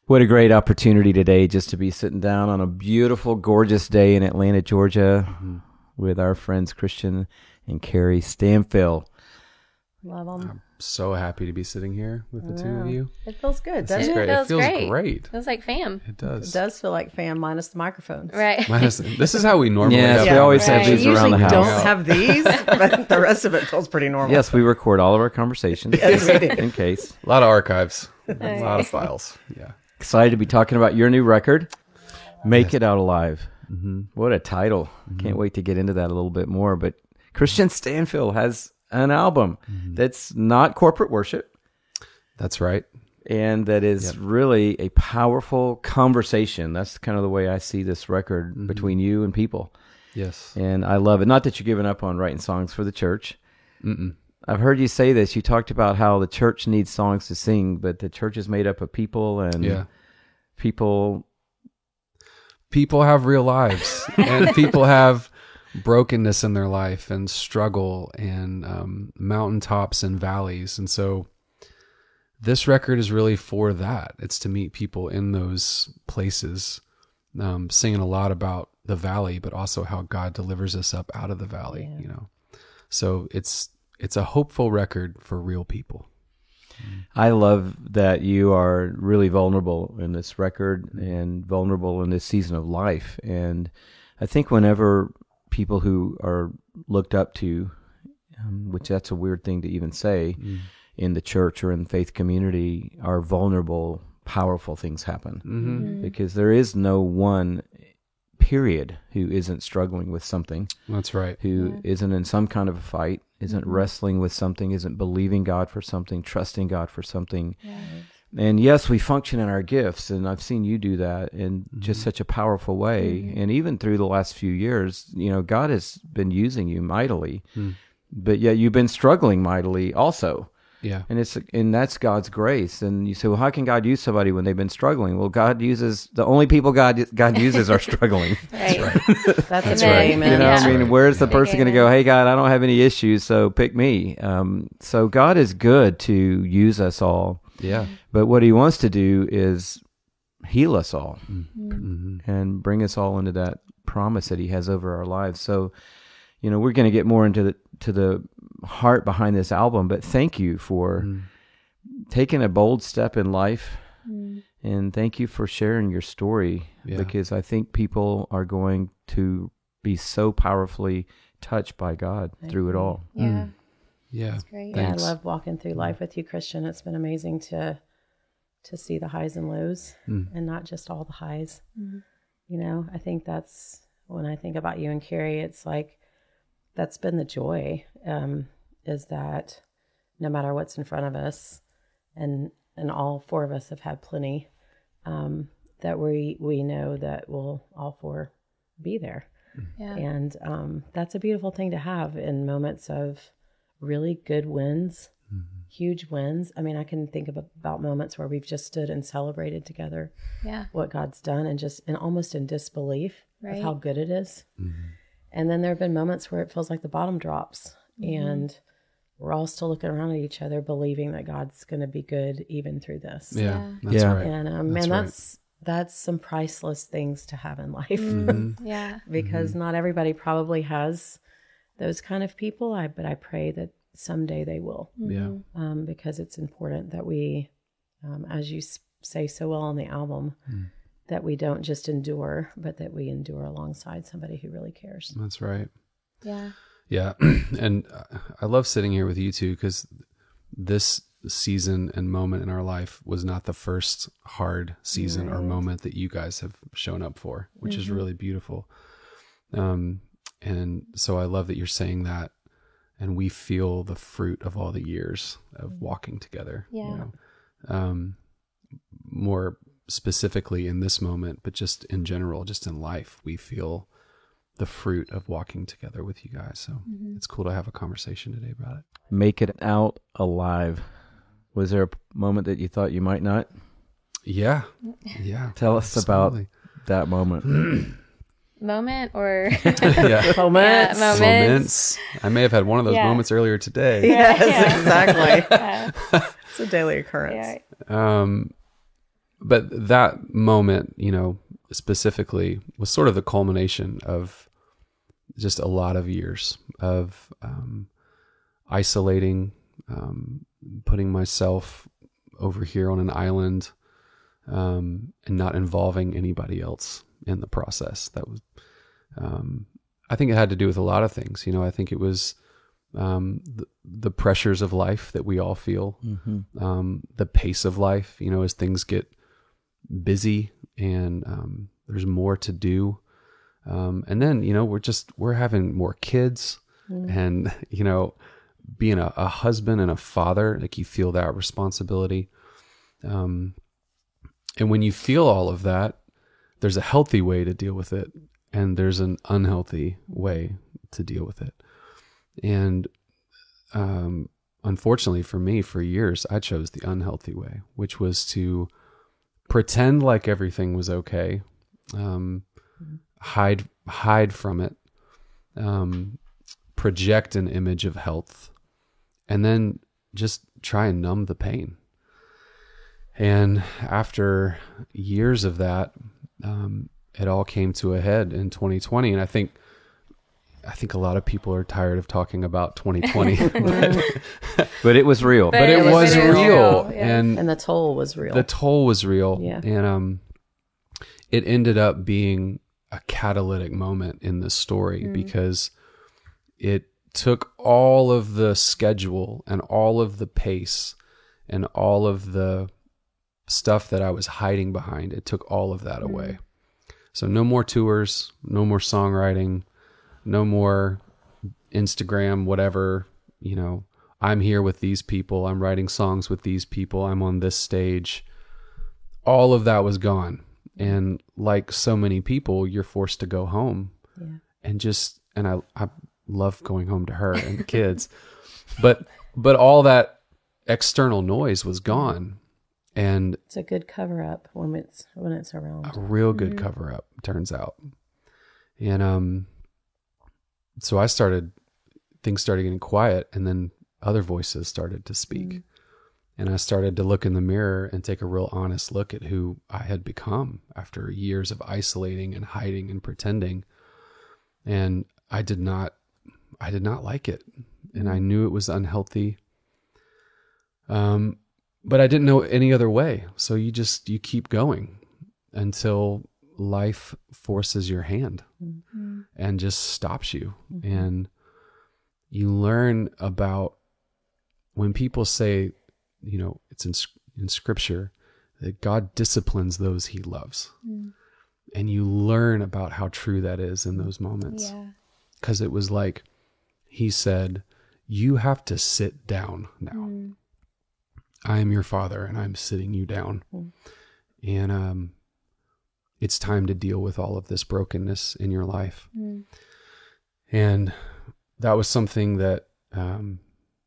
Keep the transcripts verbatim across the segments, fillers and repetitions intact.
What a great opportunity today just to be sitting down on a beautiful, gorgeous day in Atlanta, Georgia, mm-hmm. with our friends Christian and Carrie Stanfill. Love them. I'm so happy to be sitting here with the two of you. It feels good, This doesn't is it? great. It It feels feels great. great. It feels like fam. It does. It does feel like fam minus the microphones. Right. Minus, this is how we normally Yes, have we always Right. have these We around the usually house. don't have these, but the rest of it feels pretty normal. Yes, we record all of our conversations Yes, we do. in case. A lot of archives, a lot of files. Yeah. Excited to be talking about your new record, Make Yes. It Out Alive. Mm-hmm. What a title. Mm-hmm. Can't wait to get into that a little bit more. But Christian Stanfill has an album Mm-hmm. that's not corporate worship, That's right. and that is Yep. really a powerful conversation. That's kind of the way I see this record Mm-hmm. between you and people. Yes. And I love it. Not that you've given up on writing songs for the church. Mm-mm. I've heard you say this. You talked about how the church needs songs to sing, but the church is made up of people, and Yeah. people. People have real lives, and people have brokenness in their life, and struggle, and um, mountaintops and valleys. And so this record is really for that. It's to meet people in those places, um, singing a lot about the valley, but also how God delivers us up out of the valley, Yeah. you know. So it's it's a hopeful record for real people. I love that you are really vulnerable in this record and vulnerable in this season of life. And I think whenever people who are looked up to, um, which that's a weird thing to even say, Mm. in the church or in the faith community, are vulnerable, powerful things happen. Mm-hmm. Because there is no one, period, who isn't struggling with something, That's right. who Yeah. isn't in some kind of a fight, isn't Mhm. wrestling with something, isn't believing God for something, trusting God for something. Yeah. And yes, we function in our gifts, and I've seen you do that in just Mhm. such a powerful way. Mhm. And even through the last few years, you know, God has been using you mightily, Mm. but yet you've been struggling mightily also. Yeah. And it's and that's God's grace. And you say, well, how can God use somebody when they've been struggling? Well, God uses the only people God God uses are struggling. Right. That's, That's a right. big You amen. know, Yeah. I mean, Right. where's the Yeah. person going to Big go, amen. hey, God, I don't have any issues, so pick me. Um, so God is good to use us all. Yeah. But what he wants to do is heal us all Mm-hmm. and bring us all into that promise that he has over our lives. So, you know, we're going to get more into the to the heart behind this album, but thank you for Mm. taking a bold step in life, Mm. and thank you for sharing your story, Yeah. because I think people are going to be so powerfully touched by God I through it agree. all. Yeah. Yeah. That's great. Yeah, I Thanks. love walking through life with you, Christian. It's been amazing to to see the highs and lows, Mm. and not just all the highs. Mhm. You know, I think that's when I think about you and Carrie, it's like that's been the joy, um, is that no matter what's in front of us, and and all four of us have had plenty, um, that we we know that we'll all four be there. Yeah. And um, that's a beautiful thing to have in moments of really good wins, huge wins. I mean, I can think of about moments where we've just stood and celebrated together Yeah. what God's done, and just and almost in disbelief Right. of how good it is. Mm-hmm. And then there have been moments where it feels like the bottom drops, Mhm. and we're all still looking around at each other, believing that God's going to be good even through this. Yeah. Yeah. That's Yeah. right. And um, That's man, right. that's that's some priceless things to have in life. Mm. Yeah. Because Mm-hmm. not everybody probably has those kind of people. I but I pray that someday they will, Yeah. Mhm. um, because it's important that we, um, as you s- say so well on the album, Mm. that we don't just endure, but that we endure alongside somebody who really cares. That's right. Yeah. Yeah. And uh, I love sitting here with you two, because this season and moment in our life was not the first hard season or Right. moment that you guys have shown up for, which is Mhm. really beautiful. Um, and so I love that you're saying that, and we feel the fruit of all the years of walking together. Yeah. You know? Um, more specifically in this moment, but just in general, just in life, we feel the fruit of walking together with you guys. So Mhm. it's cool to have a conversation today about it. Make It Out Alive. Was there a moment that you thought you might not? Yeah. Yeah. Tell us Absolutely. about that moment. Moment or yeah. Moments. Yeah, moments. Moments. I may have had one of those Yeah. moments earlier today. Yes, Yeah. exactly. Yeah. It's a daily occurrence. Yeah. Um, but that moment, you know, specifically was sort of the culmination of just a lot of years of um, isolating, um, putting myself over here on an island, um, and not involving anybody else in the process. That was, um, I think it had to do with a lot of things. You know, I think it was um, the, the pressures of life that we all feel, mm-hmm. um, the pace of life, you know, as things get busy and um, there's more to do. Um, and then, you know, we're just, we're having more kids mm. and, you know, being a, a husband and a father, like you feel that responsibility. Um, and when you feel all of that, there's a healthy way to deal with it and there's an unhealthy way to deal with it. And, um, unfortunately for me, for years, I chose the unhealthy way, which was to pretend like everything was okay, um, hide, hide from it, um, project an image of health, and then just try and numb the pain. And after years of that, um, it all came to a head in twenty twenty. And I think, I think a lot of people are tired of talking about twenty twenty, but, but it was real. But, but it, it was, was real, real. Yeah. and and the toll was real. The toll was real, yeah. And um, it ended up being a catalytic moment in this story mm. because it took all of the schedule and all of the pace and all of the stuff that I was hiding behind. It took all of that mm. away. So no more tours, no more songwriting, no more Instagram, whatever, you know, I'm here with these people. I'm writing songs with these people. I'm on this stage. All of that was gone. And like so many people, you're forced to go home yeah. and just, and I, I love going home to her and the kids, but, but all that external noise was gone. And it's a good cover up when it's, when it's around. A real good mm-hmm. cover up, turns out. And, um, so I started, things started getting quiet and then other voices started to speak. Mm. And I started to look in the mirror and take a real honest look at who I had become after years of isolating and hiding and pretending. And I did not, I did not like it. And I knew it was unhealthy. Um, but I didn't know any other way. So you just, you keep going until life forces your hand mm-hmm. and just stops you. Mm-hmm. And you learn about when people say, you know, it's in, in scripture that God disciplines those he loves. Mm. And you learn about how true that is in those moments. Yeah. 'Cause it was like, he said, you have to sit down now. Mm. I am your father and I'm sitting you down. Mm. And, um, it's time to deal with all of this brokenness in your life. Mm. And that was something that, um,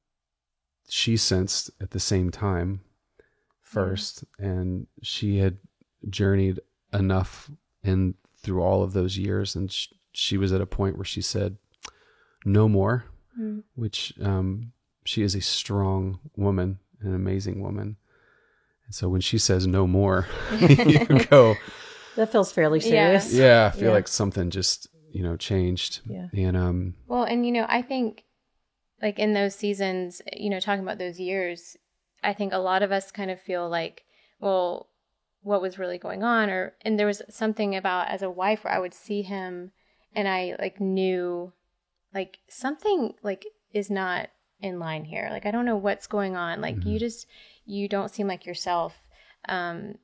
she sensed at the same time first. Mm. And she had journeyed enough in through all of those years. And sh- she was at a point where she said, no more, mm. which, um, she is a strong woman, an amazing woman. And so when she says no more, you go, that feels fairly serious. Yeah. yeah I feel yeah. like something just, you know, changed. Yeah. And, um, well, and, you know, I think like in those seasons, you know, talking about those years, I think a lot of us kind of feel like, well, what was really going on? Or, and there was something about as a wife where I would see him and I like knew like something like is not in line here. Like, I don't know what's going on. Like mm-hmm. you just, you don't seem like yourself. Um,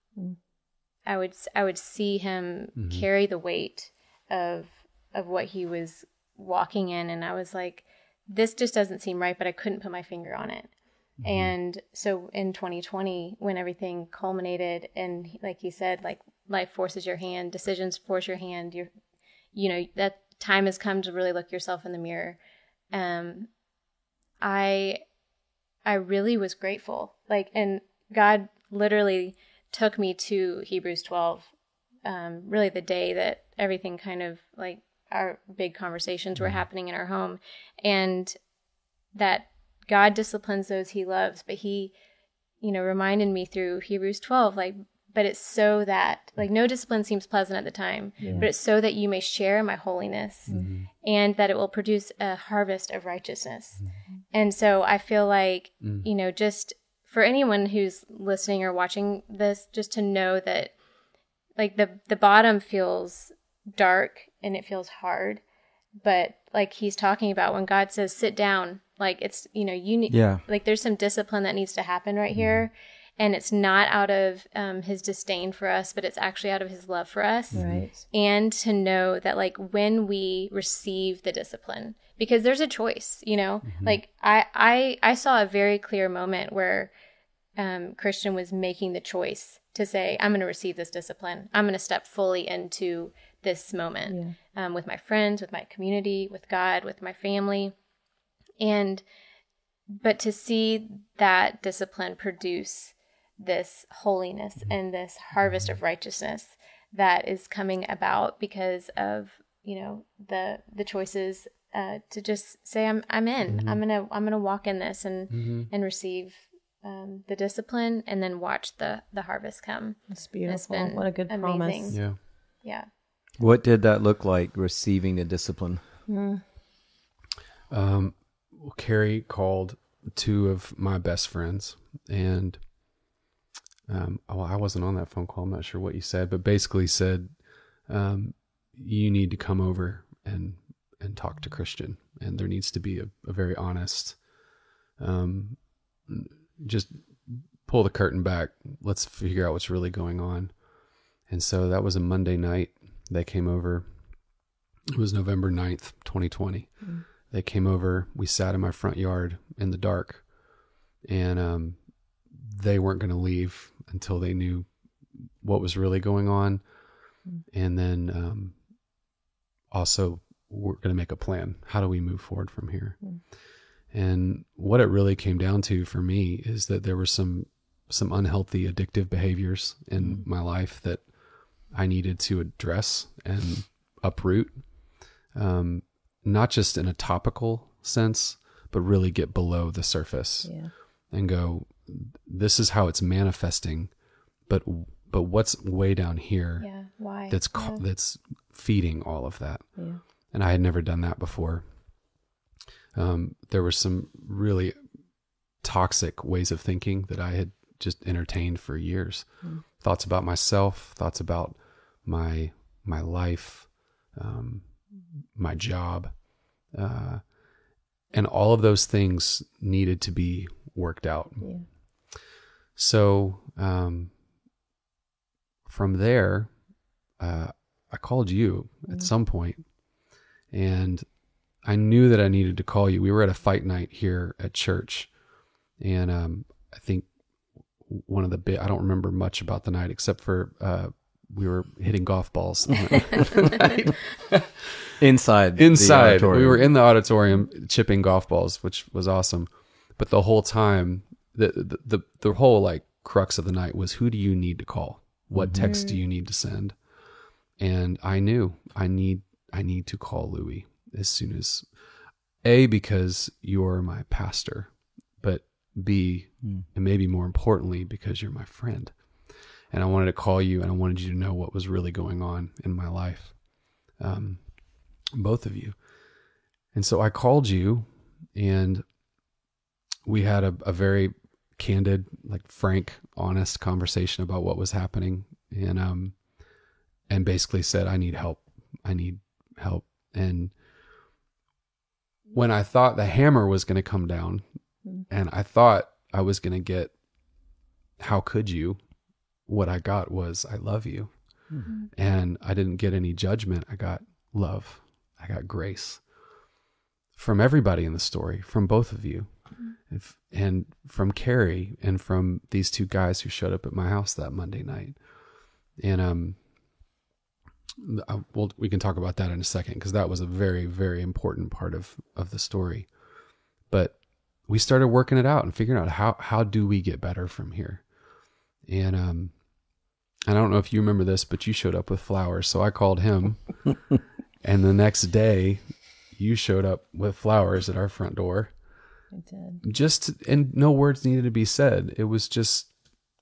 I would, I would see him mm-hmm. carry the weight of, of what he was walking in. And I was like, this just doesn't seem right, but I couldn't put my finger on it. Mm-hmm. And so in twenty twenty, when everything culminated and like he said, like life forces your hand, decisions force your hand, you're, you know, that time has come to really look yourself in the mirror. Um, I, I really was grateful. Like, and God literally took me to Hebrews twelve, um, really the day that everything kind of like our big conversations were happening in our home, and that God disciplines those he loves. But he, you know, reminded me through Hebrews twelve, like, but it's so that, like, no discipline seems pleasant at the time, yeah. but it's so that you may share my holiness mm-hmm. and that it will produce a harvest of righteousness. Mm-hmm. And so I feel like, mm. you know, just for anyone who's listening or watching this, just to know that, like, the, the bottom feels dark and it feels hard, but like he's talking about when God says, sit down, like it's, you know, you need, yeah. like there's some discipline that needs to happen right mm-hmm. here. And it's not out of um, his disdain for us, but it's actually out of his love for us. Right. And to know that, like, when we receive the discipline, because there's a choice, you know, mm-hmm. like I, I, I saw a very clear moment where um, Christian was making the choice to say, I'm going to receive this discipline. I'm going to step fully into this moment yeah. um, with my friends, with my community, with God, with my family. And, but to see that discipline produce this holiness and this harvest of righteousness that is coming about because of, you know, the the choices uh, to just say I'm I'm in. Mm-hmm. I'm gonna I'm gonna walk in this and mm-hmm. and receive um, the discipline and then watch the the harvest come. It's beautiful. It's what a good amazing. promise. Yeah. Yeah. What did that look like, receiving the discipline? Mm. Um, well, Carrie called two of my best friends and. Um, well, I wasn't on that phone call. I'm not sure what you said, but basically said, um, you need to come over and, and talk to Christian. And there needs to be a, a very honest, um, just pull the curtain back. Let's figure out what's really going on. And so that was a Monday night. They came over. It was November ninth, twenty twenty. Mm-hmm. They came over. We sat in my front yard in the dark and, um, they weren't going to leave until they knew what was really going on. And then um, also we're going to make a plan. How do we move forward from here? Mm. And what it really came down to for me is that there were some, some unhealthy addictive behaviors in mm. my life that I needed to address and uproot. Um, not just in a topical sense, but really get below the surface yeah. and go, this is how it's manifesting, but but what's way down here yeah, why? that's yeah. that's feeding all of that. Yeah. And I had never done that before. Um, there were some really toxic ways of thinking that I had just entertained for years. Mm. Thoughts about myself, thoughts about my my life, um, my job, uh, and all of those things needed to be worked out. Yeah. So um, from there, uh, I called you mm. at some point, and I knew that I needed to call you. We were at a fight night here at church, and um, I think one of the big, I don't remember much about the night except for uh, we were hitting golf balls. Inside. Inside. We were in the auditorium chipping golf balls, which was awesome. But the whole time, the, the the the whole like crux of the night was, who do you need to call? What mm-hmm. text do you need to send? And I knew I need I need to call Louie as soon as A, because you're my pastor, but B, mm. and maybe more importantly, because you're my friend. And I wanted to call you, and I wanted you to know what was really going on in my life, um, both of you. And so I called you, and we had a, a very candid, like frank, honest conversation about what was happening, and um, and basically said, I need help. I need help. And when I thought the hammer was going to come down, mm. and I thought I was going to get, how could you? What I got was, I love you. Mm-hmm. And I didn't get any judgment. I got love. I got grace from everybody in the story, from both of you. If, and from Carrie, and from these two guys who showed up at my house that Monday night. And um, I, well, we can talk about that in a second, because that was a very, very important part of, of the story. But we started working it out and figuring out how how do we get better from here. And um, I don't know if you remember this, but you showed up with flowers, so I called him. And the next day, you showed up with flowers at our front door. I did. Just, and no words needed to be said. It was just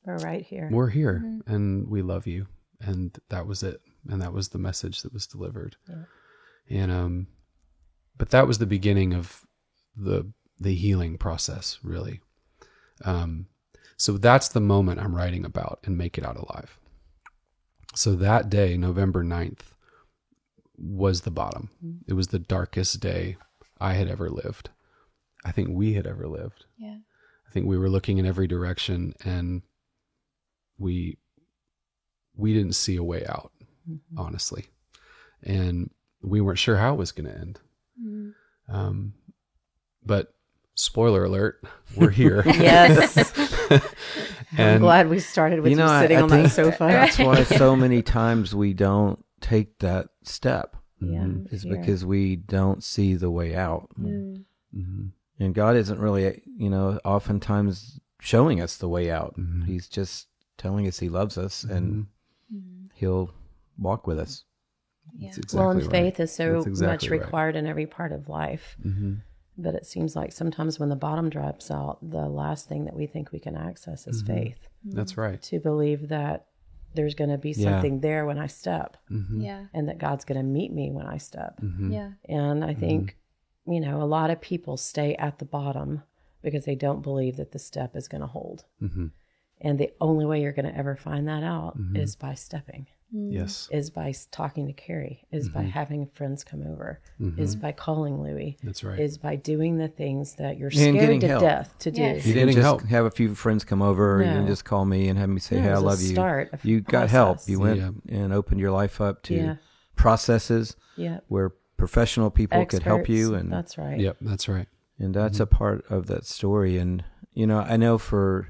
We're right here. we're here Mm-hmm. and we love you. And that was it. And that was the message that was delivered. Yeah. And, um, but that was the beginning of the, the healing process, really. Um, so that's the moment I'm writing about in Make It Out Alive. So that day, November ninth, was the bottom. It was the darkest day I had ever lived. I think we had ever lived. Yeah. I think we were looking in every direction and we we didn't see a way out, Mm-hmm. honestly. And we weren't sure how it was going to end. Mm-hmm. Um, but spoiler alert, we're here. Yes. I'm And glad we started with You you, know, I- sitting I on think that sofa. That's why so many times we don't take that step. Yeah. Mhm. Is fear. because we don't see the way out. Mm. Mhm. And God isn't really, you know, oftentimes showing us the way out. Mhm. He's just telling us he loves us and Mm-hmm. he'll walk with us. Yeah. That's exactly well, and right. faith is so That's exactly much right. required in every part of life. Mhm. But it seems like sometimes when the bottom drops out, the last thing that we think we can access is Mm-hmm. faith. That's right. To believe that there's going to be Yeah. something there when I step, Mhm. Yeah. and that God's going to meet me when I step. Mhm. Yeah. And I think, Mm-hmm. you know, a lot of people stay at the bottom because they don't believe that the step is going to hold. Mhm. And the only way you're going to ever find that out Mm-hmm. is by stepping, Yes. is by s- talking to Carrie, is by Mm-hmm. having friends come over, is by calling Louie, That's right. is by doing the things that you're And scared getting to help. death to do. Yes. You Getting didn't just help. have a few friends come over. Or you didn't No. just call me and have me say, No, hey, it I was a love you. start, a You got help. process. You went Yeah. and opened your life up to Yeah. processes Yeah. where professional people could help you. Experts. And That's right. Yep. That's right. And that's a part of that story. And, you know, I know for,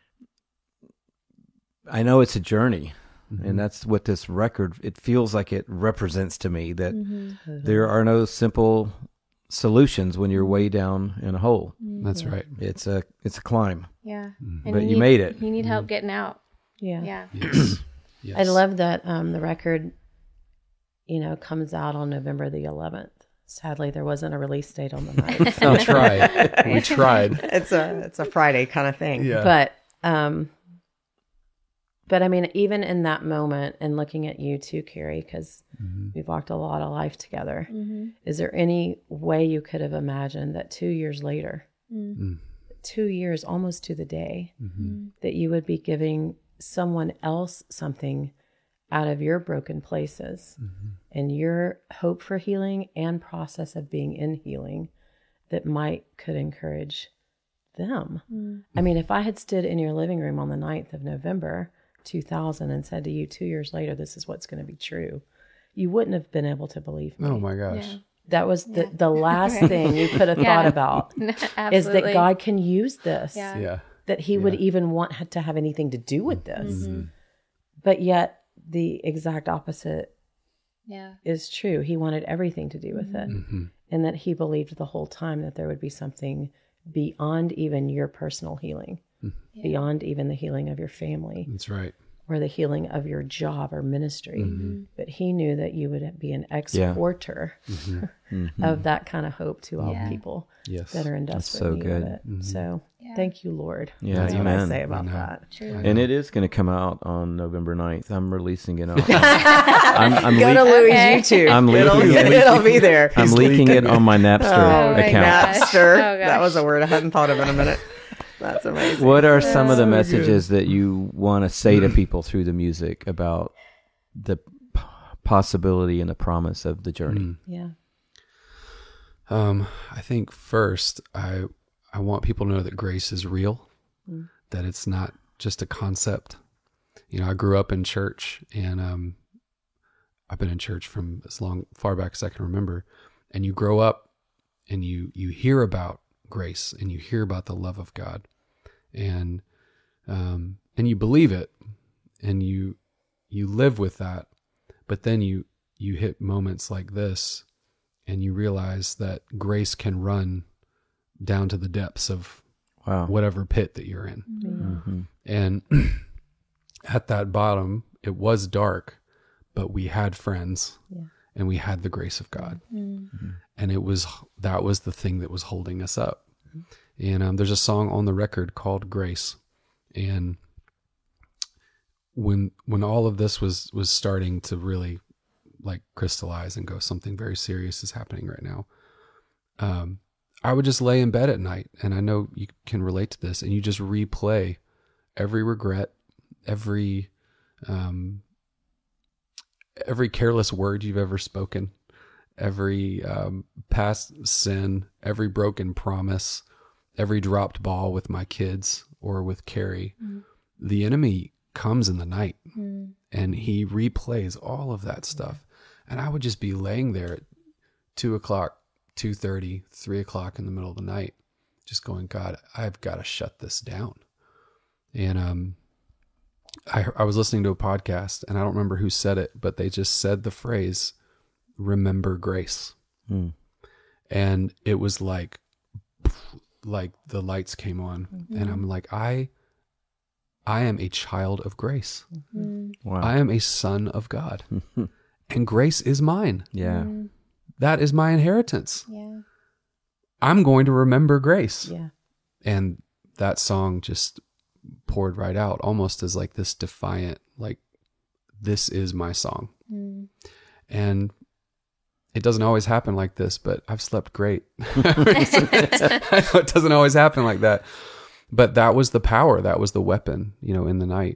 I know it's a journey. And that's what this record, it feels like it represents to me that Mm-hmm. there are no simple solutions when you're way down in a hole. That's right. It's a, it's a climb. Yeah. But you need- made it. You need help getting out. Yeah. Yeah. Yes. Yes. I love that um, the record, you know, comes out on November the eleventh. Sadly, there wasn't a release date on the ninth. We tried. We tried. it's a it's a Friday kind of thing. Yeah. But um, but I mean, even in that moment, and looking at you too, Carrie, because we've walked a lot of life together. Mm-hmm. Is there any way you could have imagined that two years later, Mm. two years almost to the day, Mm-hmm. that you would be giving someone else something out of your broken places Mm-hmm. and your hope for healing and process of being in healing that might could encourage them? I mean, if I had stood in your living room on the ninth of November two thousand and said to you two years later, this is what's going to be true, you wouldn't have been able to believe me. Oh my gosh. Yeah. That was the, the last thing you could have Yeah. thought about Absolutely. is that God can use this, Yeah. Yeah. that he would even want to have anything to do with this. Mm-hmm. But yet the exact opposite Yeah. is true. He wanted everything to do with it. Mm-hmm. And that he believed the whole time that there would be something beyond even your personal healing, beyond even the healing of your family That's right. or the healing of your job or ministry. Mm-hmm. But he knew that you would be an exporter of that kind of hope to all Yeah. people Yes. that are in desperate so need good. of it. So Yeah. thank you, Lord. Yeah, That's what I amen. say about I know. that. True. And it is going to come out on November ninth. I'm releasing it on. I'm, I'm, Go le- to Louis' Okay. YouTube. I'm it'll, leaking it. it'll be there. I'm leaking it on my Napster Oh, my account. gosh. Napster. Oh, gosh. That was a word I hadn't thought of in a minute. That's amazing. What are some of the messages that you want to say to people through the music about the p- possibility and the promise of the journey? Mm. Yeah. Um, I think first, I I want people to know that grace is real, that it's not just a concept. You know, I grew up in church, and um, I've been in church from as long far back as I can remember. And you grow up, and you you hear about grace, and you hear about the love of God, and um, and you believe it, and you you live with that. But then you you hit moments like this, and you realize that grace can run down to the depths of Wow. whatever pit that you're in. Mm-hmm. And at that bottom, it was dark, but we had friends, Yeah. and we had the grace of God. Mm-hmm. And it was, that was the thing that was holding us up. And um, there's a song on the record called Grace. And when when all of this was was starting to really like crystallize and go, something very serious is happening right now. Um, I would just lay in bed at night, and I know you can relate to this, and you just replay every regret, every um, every careless word you've ever spoken, every um, past sin, every broken promise, every dropped ball with my kids or with Carrie. Mm. The enemy comes in the night mm. and he replays all of that stuff. And I would just be laying there at two o'clock, two thirty, three o'clock in the middle of the night, just going, God, I've got to shut this down. And um, I, I was listening to a podcast, and I don't remember who said it, but they just said the phrase, remember grace. Hmm. And it was like, like the lights came on, mm-hmm. and I'm like, I, I am a child of grace. Mm-hmm. Wow. I am a son of God, and grace is mine. Yeah. Mm-hmm. That is my inheritance. Yeah. I'm going to remember grace. Yeah. And that song just poured right out, almost as like this defiant, like, this is my song. Mm. And it doesn't always happen like this, but I've slept great. I know it doesn't always happen like that, but that was the power. That was the weapon, you know, in the night.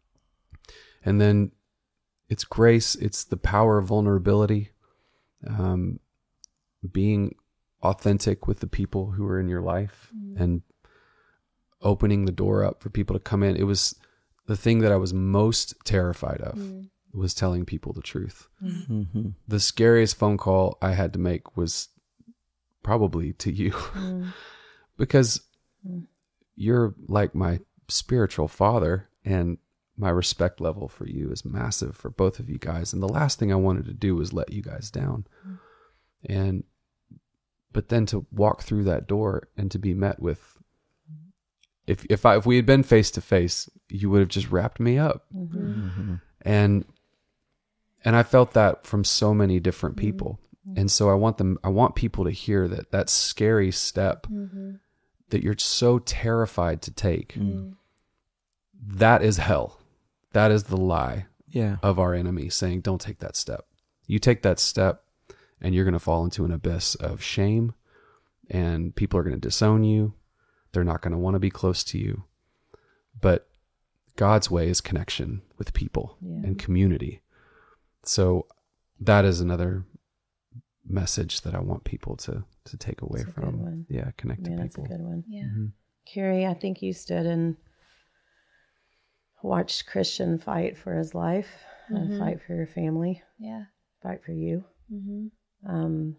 And then it's grace. It's the power of vulnerability, um, being authentic with the people who are in your life mm. and opening the door up for people to come in. It was the thing that I was most terrified of. Mm. was telling people the truth. Mm-hmm. The scariest phone call I had to make was probably to you mm. because mm. you're like my spiritual father, and my respect level for you is massive for both of you guys. And the last thing I wanted to do was let you guys down. Mm. And, but then to walk through that door and to be met with, if, if I, if we had been face to face, you would have just wrapped me up. Mm-hmm. Mm-hmm. And, And I felt that from so many different people. Mm-hmm. And so I want them, I want people to hear that that scary step mm-hmm. that you're so terrified to take, mm-hmm. that is hell. That is the lie yeah. of our enemy saying, don't take that step. You take that step and you're going to fall into an abyss of shame, and people are going to disown you. They're not going to want to be close to you. But God's way is connection with people yeah. and community. So that is another message that I want people to, to take away that's a from. Good one. Yeah, connect Man, to that's people. That's a good one. Yeah. Mm-hmm. Carrie, I think you stood and watched Christian fight for his life, mm-hmm. and fight for your family. Yeah. Fight for you. Mm-hmm. Um,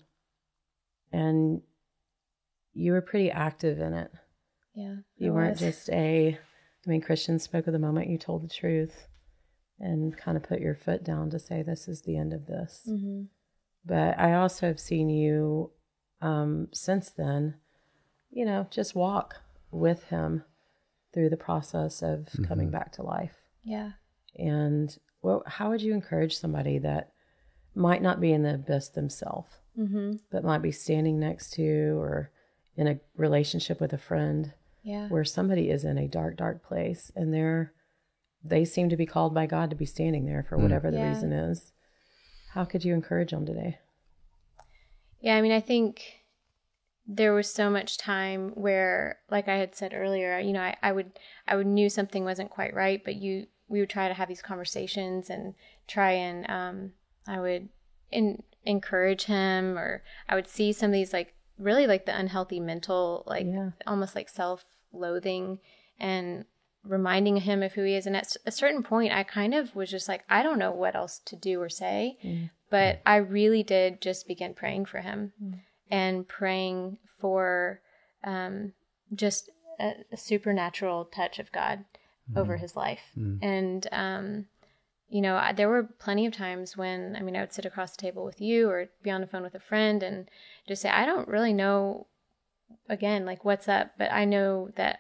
and you were pretty active in it. Yeah. You weren't was. just a, I mean, Christian spoke of the moment you told the truth and kind of put your foot down to say, this is the end of this. Mm-hmm. But I also have seen you um, since then, you know, just walk with him through the process of mm-hmm. coming back to life. Yeah. And well, how would you encourage somebody that might not be in the abyss themselves, mm-hmm. but might be standing next to or in a relationship with a friend yeah. where somebody is in a dark, dark place, and they're they seem to be called by God to be standing there for whatever the yeah. reason is. How could you encourage them today? Yeah, I mean, I think there was so much time where, like I had said earlier, you know, I, I would, I would knew something wasn't quite right, but you, we would try to have these conversations and try and, um, I would in, encourage him, or I would see some of these, like, really like the unhealthy mental, like yeah. almost like self-loathing, and reminding him of who he is. And at a certain point, I kind of was just like, I don't know what else to do or say, mm. but I really did just begin praying for him mm. and praying for um, just a, a supernatural touch of God mm. over his life. Mm. And, um, you know, I, there were plenty of times when, I mean, I would sit across the table with you or be on the phone with a friend and just say, I don't really know, again, like what's up, but I know that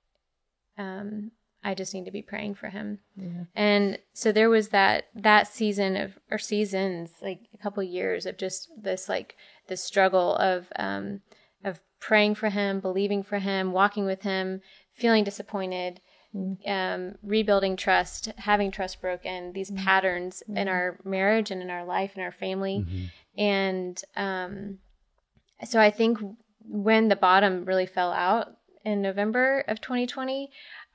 Um, I just need to be praying for him. Yeah. And so there was that, that season of, or seasons, like a couple of years of just this, like this struggle of, um, of praying for him, believing for him, walking with him, feeling disappointed, um, rebuilding trust, having trust broken, these mm-hmm. patterns mm-hmm. in our marriage and in our life and our family. Mm-hmm. And um, so I think when the bottom really fell out in November of twenty twenty,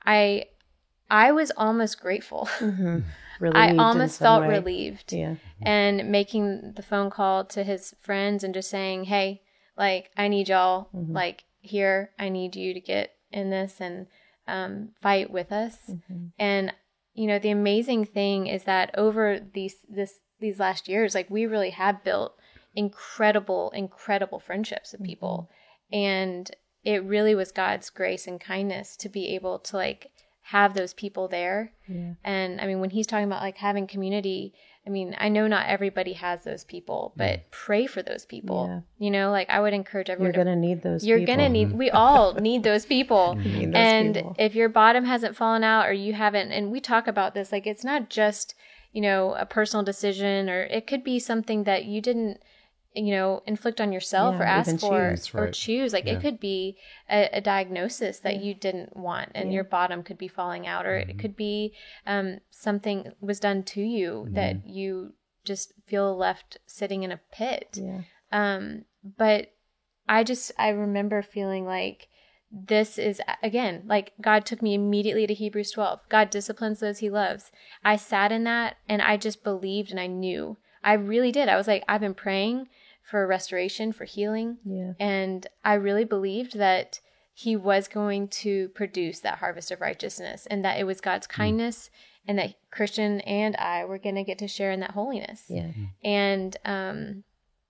I I was almost grateful. Mm-hmm. I almost felt way. relieved. Yeah. And making the phone call to his friends and just saying, hey, like, I need y'all, mm-hmm. like, here, I need you to get in this and um, fight with us. Mm-hmm. And, you know, the amazing thing is that over these, this, these last years, like, we really have built incredible, incredible friendships with people. Mm-hmm. And it really was God's grace and kindness to be able to, like, have those people there. Yeah. And I mean, when he's talking about like having community, I mean, I know not everybody has those people, but mm. pray for those people. Yeah. You know, like I would encourage everyone. You're going to need those you're people. You're going to need, we all need those people. need those and people. If your bottom hasn't fallen out or you haven't, and we talk about this, like it's not just, you know, a personal decision, or it could be something that you didn't, you know, inflict on yourself yeah, or ask for choose, right. or choose. Like yeah. it could be a, a diagnosis that yeah. you didn't want and yeah. your bottom could be falling out, or mm-hmm. it could be um, something was done to you mm-hmm. that you just feel left sitting in a pit. Yeah. Um, but I just, I remember feeling like this is, again, like God took me immediately to Hebrews twelve. God disciplines those he loves. I sat in that and I just believed and I knew. I really did. I was like, I've been praying for restoration, for healing. Yeah. And I really believed that he was going to produce that harvest of righteousness and that it was God's kindness mm. and that Christian and I were going to get to share in that holiness. Yeah. And um,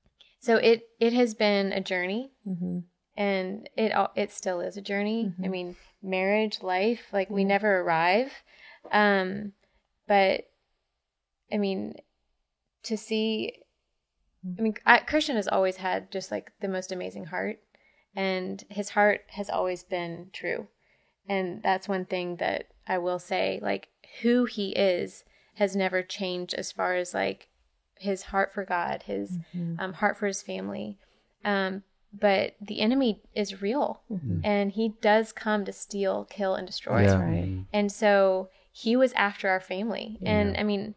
so it, it has been a journey mm-hmm. and it, it still is a journey. Mm-hmm. I mean, marriage, life, like we never arrive. Um, but I mean, to see, I mean, I, Christian has always had just like the most amazing heart, and his heart has always been true. And that's one thing that I will say, like who he is has never changed as far as like his heart for God, his mm-hmm. um, heart for his family. Um, but the enemy is real mm-hmm. and he does come to steal, kill, and destroy. That's right. And so he was after our family. Yeah. And I mean,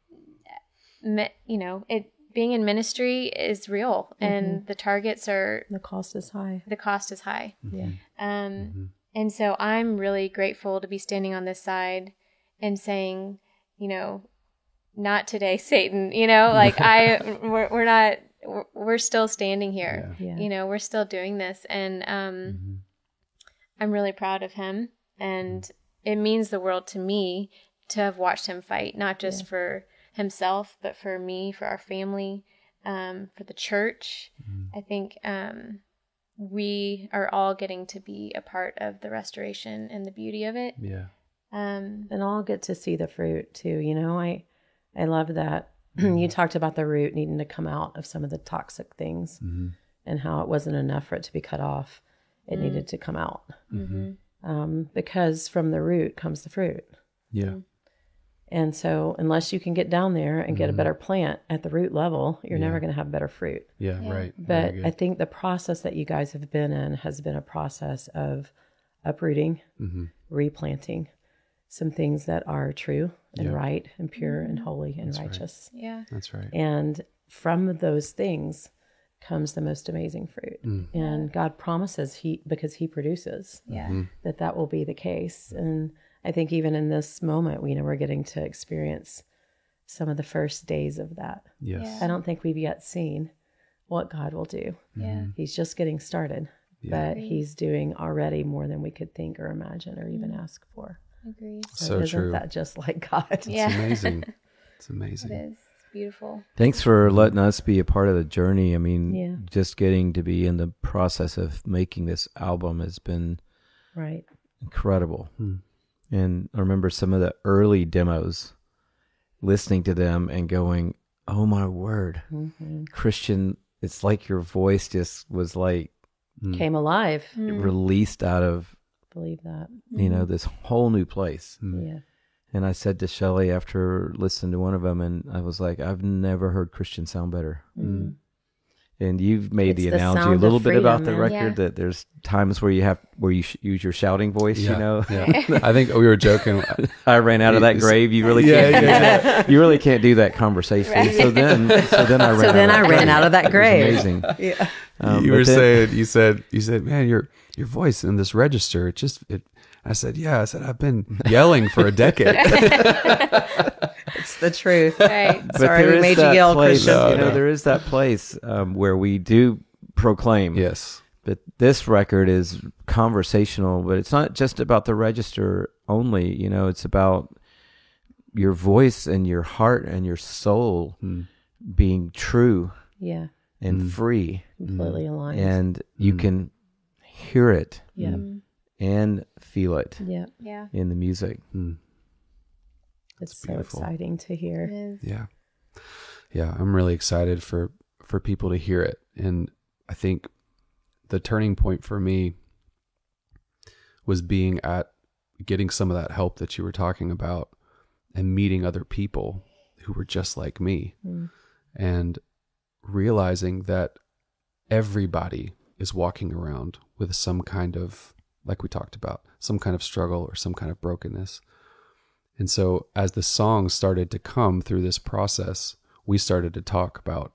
you know, it, being in ministry is real mm-hmm. and the targets are, the cost is high. The cost is high. Mm-hmm. Yeah. Um, mm-hmm. And so I'm really grateful to be standing on this side and saying, you know, not today, Satan, you know, like I, we're, we're not, we're, we're still standing here, yeah. Yeah. you know, we're still doing this. And um, mm-hmm. I'm really proud of him. And it means the world to me to have watched him fight, not just yeah. for himself, but for me, for our family, um, for the church. Mm-hmm. I think um, we are all getting to be a part of the restoration and the beauty of it. Yeah. Um, and all get to see the fruit too. You know, I, I love that you talked about the root needing to come out of some of the toxic things mm-hmm. and how it wasn't enough for it to be cut off. It mm-hmm. needed to come out mm-hmm. um, because from the root comes the fruit. Yeah. Mm-hmm. And so unless you can get down there and get mm-hmm. a better plant at the root level, you're yeah. never going to have better fruit. Yeah, yeah. right. But I think the process that you guys have been in has been a process of uprooting, mm-hmm. replanting some things that are true and yeah. right and pure mm-hmm. and holy and That's righteous. Right. Yeah. That's right. And from those things comes the most amazing fruit. Mm. And God promises he, because he produces, Yeah. Mm-hmm. that that will be the case. And I think even in this moment, we know we're getting to experience some of the first days of that. Yes. Yeah. I don't think we've yet seen what God will do. Yeah. He's just getting started, Yeah. but he's doing already more than we could think or imagine or even Mm. ask for. Agreed. So isn't true. that just like God? It's Yeah. amazing. It's It amazing. is. It's beautiful. Thanks for letting us be a part of the journey. I mean, Yeah. just getting to be in the process of making this album has been Right. incredible. Hmm. And I remember some of the early demos, listening to them and going, oh my word, Mm-hmm. Christian, it's like your voice just was like Mm. Came alive. Mm. released out of, Believe that. you know, this whole new place. Mm. Yeah. And I said to Shelley after listening to one of them, and I was like, I've never heard Christian sound better. Mm-hmm. And you've made It's the the analogy a sound of little bit freedom, about the man. record Yeah. that there's times where you have where you sh- use your shouting voice. Yeah, You know, yeah. I think we were joking. I ran out of that grave. You really Yeah, can't. yeah, do that. You really can't do that conversation. So then, so then I ran. So out then of I that ran grave. out of that It was grave. amazing. Yeah. Um, you but were then- saying, you said, you said, man, your your voice in this register, it just, it. I said, yeah. I said, I've been yelling for a decade. It's the truth. Right. But Sorry, there we is made you that yell, place, Christian. You know, No. there is that place um, where we do proclaim. Yes. But this record is conversational, but it's not just about the register only. You know, it's about your voice and your heart and your soul Mm. being true Yeah. and Mm. free. Completely aligned. And you Mm. can hear it yeah. Mm. and feel it Yeah. Yeah. in the music. Mm. It's so beautiful. exciting to It hear. is. Yeah. Yeah. I'm really excited for, for people to hear it. And I think the turning point for me was being at getting some of that help that you were talking about and meeting other people who were just like me Mm. and realizing that everybody is walking around with some kind of, like we talked about, some kind of struggle or some kind of brokenness. And so as the songs started to come through this process, we started to talk about,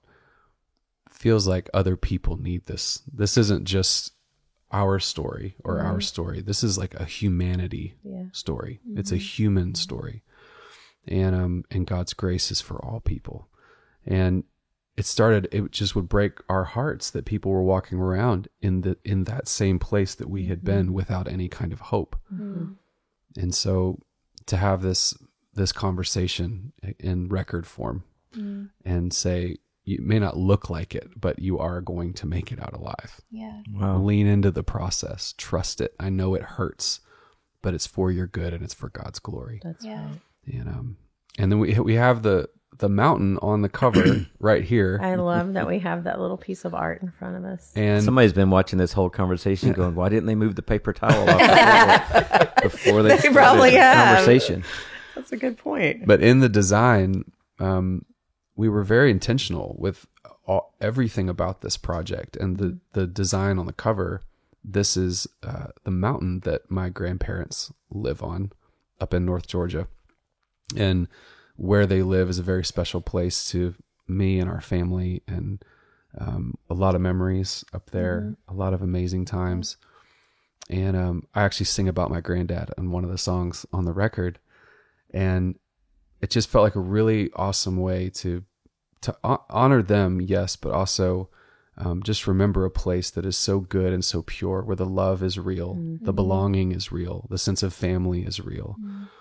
feels like other people need this. This isn't just our story or Mhm. our story. This is like a humanity Yeah. story. It's a human story. And um and God's grace is for all people. And it started, it just would break our hearts that people were walking around in the in that same place that we had been without any kind of hope. Mm-hmm. And so to have this this conversation in record form Mm. and say, you may not look like it, but you are going to make it out alive. Yeah. Wow. Lean into the process. Trust it. I know it hurts, but it's for your good and it's for God's glory. That's Yeah. right. And um, and then we we have the the mountain on the cover right here. I love that we have that little piece of art in front of us. And Somebody's been watching this whole conversation going, why didn't they move the paper towel off before, before they, They started probably the have. conversation? That's a good point. but in the design, um, we were very intentional with all, everything about this project and the the design on the cover. This is uh, the mountain that my grandparents live on up in North Georgia. And where they live is a very special place to me and our family, and um, a lot of memories up there, a lot of amazing times. And um, I actually sing about my granddad on one of the songs on the record. And it just felt like a really awesome way to to ho- honor them, yes, but also um, just remember a place that is so good and so pure, where the love is real, Mm-hmm. the belonging is real, the sense of family is real.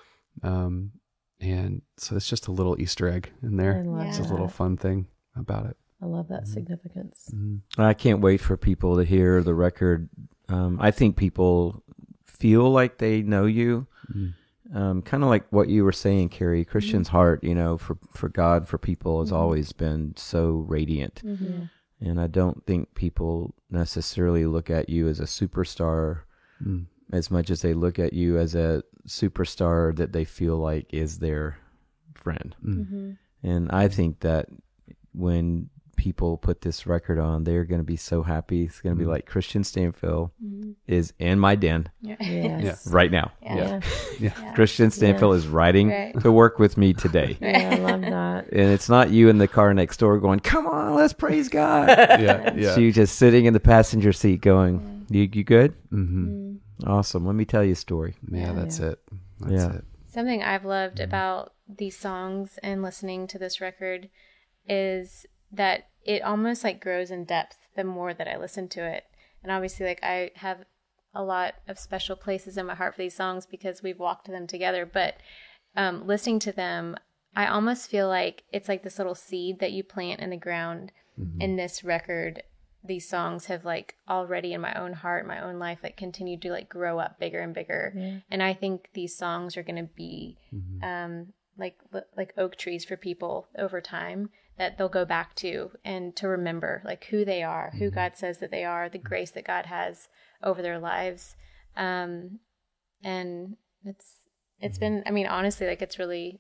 Um, and so it's just a little Easter egg in I there. love It's a that. little fun thing about it. I love that significance. I can't wait for people to hear the record. Um, I think people feel like they know you. Um, kind of like what you were saying, Carrie. Christian's heart, you know, for, for God, for people, has always been so radiant. Yeah. And I don't think people necessarily look at you as a superstar Mm. as much as they look at you as a superstar that they feel like is their friend. Mm-hmm. And I think that when people put this record on, they're going to be so happy. It's going to be Mm. like Christian Stanfill Mm-hmm. is in my den Yes. right now. Yeah. Yeah. Yeah. Christian Stanfill is riding Right. to work with me today. Yeah, I love that. And it's not you in the car next door going, come on, let's praise God. Yeah. Yeah. It's you just sitting in the passenger seat going, you, you good? hmm Awesome. Let me tell you a story. Yeah, that's it. That's Yeah. it. Something I've loved about these songs and listening to this record is that it almost like grows in depth the more that I listen to it. And obviously, like, I have a lot of special places in my heart for these songs because we've walked them together. But um, listening to them, I almost feel like it's like this little seed that you plant in the ground. In this record, these songs have like already in my own heart, my own life, like continued to like grow up bigger and bigger. Yeah. And I think these songs are going to be um, like like oak trees for people over time that they'll go back to and to remember like who they are, who God says that they are, the grace that God has over their lives. Um, and it's it's been, I mean, honestly, like it's really like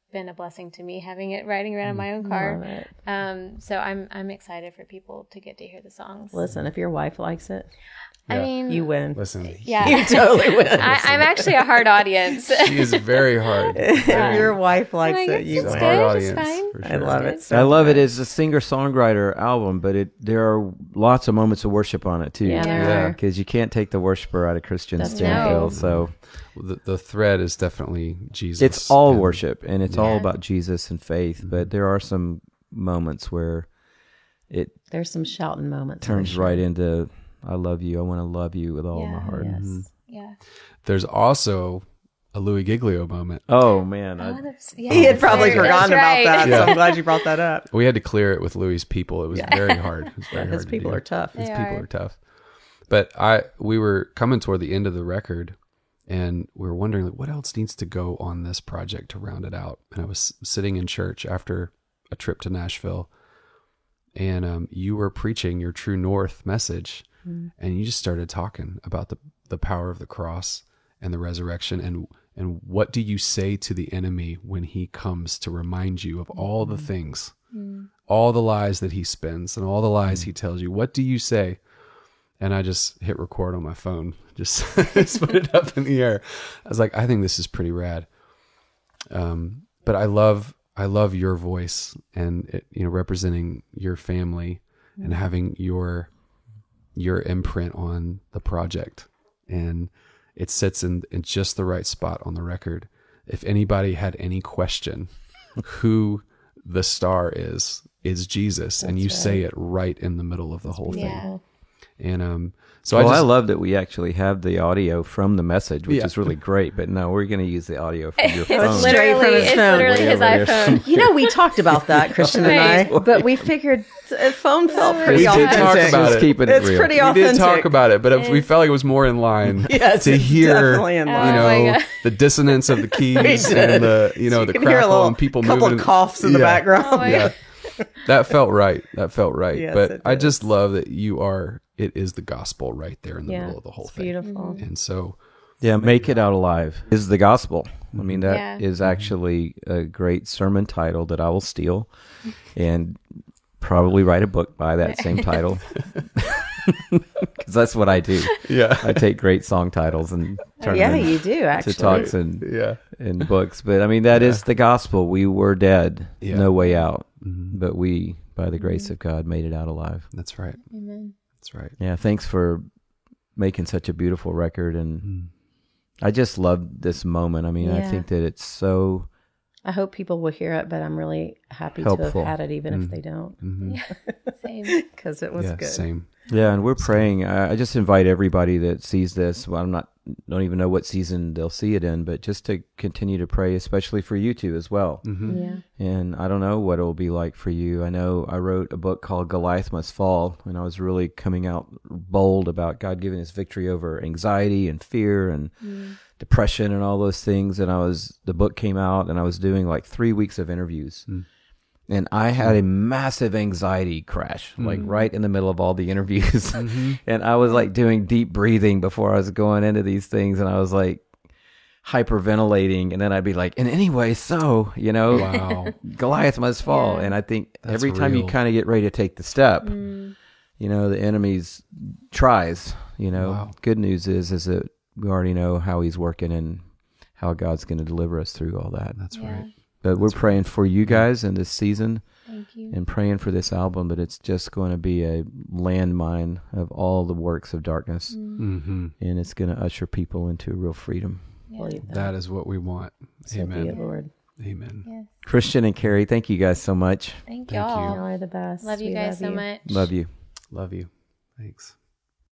been a blessing to me having it riding around in my own Love car. it. Um, so I'm I'm excited for people to get to hear the songs. Listen, if your wife likes it, I Yeah. mean, you win. Listen, yeah, You totally win. I, I'm actually a hard audience. she is very hard. If your wife likes Like, it, it's you just a win. hard good, it's audience. fine. For I sure. love it. So I love it much. as a singer-songwriter album, but it there are lots of moments of worship on it too. Yeah, there Yeah. are. Because you can't take the worshiper out of Christian That's Stanfield. right. So The, the thread is definitely Jesus. it's all and- worship, and it's all Yeah. about Jesus and faith. But there are some moments where it There's some shouting moments. for turns sure. right into "I love you. I want to love you with all Yeah. my heart." Yes. Yeah. There's also a Louis Giglio moment. Oh man, Oh, I, that's, yeah, He had that's probably right. forgotten That's about right. that, so Yeah. I'm glad you brought that up. We had to clear it with Louis' people. It was very hard. It was very His hard to people do. are tough. His They people are. are tough. But I, we were coming toward the end of the record, and we were wondering like, what else needs to go on this project to round it out. And I was sitting in church after a trip to Nashville, and um, you were preaching your True North message, and you just started talking about the the power of the cross and the resurrection, and and what do you say to the enemy when he comes to remind you of all the things, all the lies that he spins and all the lies he tells you? What do you say? And I just hit record on my phone, just, just put it up in the air. I was like, I think this is pretty rad. Um, but I love, I love your voice and it, you know, representing your family and having your, your imprint on the project. And it sits in, in just the right spot on the record. If anybody had any question who the star is, is Jesus. And you say it right in the middle of the whole thing. Yeah. And um, so well, I I, just love that we actually have the audio from the message, which Yeah. is really great. But no, we're going to use the audio from your was phone. straight Literally, from his it's phone. literally Way his over there. iPhone. You know, we talked about that, Christian and Right. I, but we figured a phone felt We pretty did authentic. talk about Just it. keeping it It's real. pretty we authentic. did talk about it, but if we felt like it was more in line Yes, to it's hear, definitely in you line. Oh my know, God. the dissonance of the keys did. and the, you know, You the can hear a crackle little and people couple moving. of coughs in the Yeah. background. Oh my Yeah. That felt right. That felt right. Yes, but it I did. just love that you are, it is the gospel right there in the Yeah, middle of the whole it's thing. beautiful. And so, Yeah, make it out alive is the gospel. I mean, that is Yeah. actually a great sermon title that I will steal and probably write a book by that same title. Because that's what I do. yeah. I take great song titles and turn Yeah, them you do, to actually. talks and, Yeah. and books. But I mean, that is the gospel. We were dead, Yeah. no way out. Mhm. But we, by the grace of God, made it out alive. That's right. Amen. That's right. Yeah, thanks for making such a beautiful record. And Mm. I just love this moment. I mean, I Yeah. think that it's so I hope people will hear it, but I'm really happy Helpful. to have had it, even if they don't, Mhm. Same. because it was Yeah, good. same. Yeah, and we're praying. I I just invite everybody that sees this. Well, I'm not, don't even know what season they'll see it in, but just to continue to pray, especially for you two as well. Mhm. Yeah. And I don't know what it will be like for you. I know I wrote a book called Goliath Must Fall, and I was really coming out bold about God giving us victory over anxiety and fear and depression and all those things. And I was, the book came out, and I was doing like three weeks of interviews. Mm. And I had a massive anxiety crash, like right in the middle of all the interviews. And I was like doing deep breathing before I was going into these things. And I was like hyperventilating. And then I'd be like, and anyway, so, you know, Wow. Goliath must fall. Yeah. And I think That's every time you real. kind of get ready to take the step, Mm. you know, the enemy's tries, you know. Wow. Good news is, is that we already know how he's working and how God's going to deliver us through all that. That's Yeah. right. But we're praying for you guys in this season Thank you. and praying for this album, but it's just going to be a landmine of all the works of darkness, Mm-hmm. and it's going to usher people into real freedom. Yeah. Believe that. That is what we want. So be it, Amen. Lord. Amen. Yes. Christian and Carrie, thank you guys so much. Thank Thank y'all. you. Y'all are the best. Love you We guys so you. much. Love you. Love you. Thanks.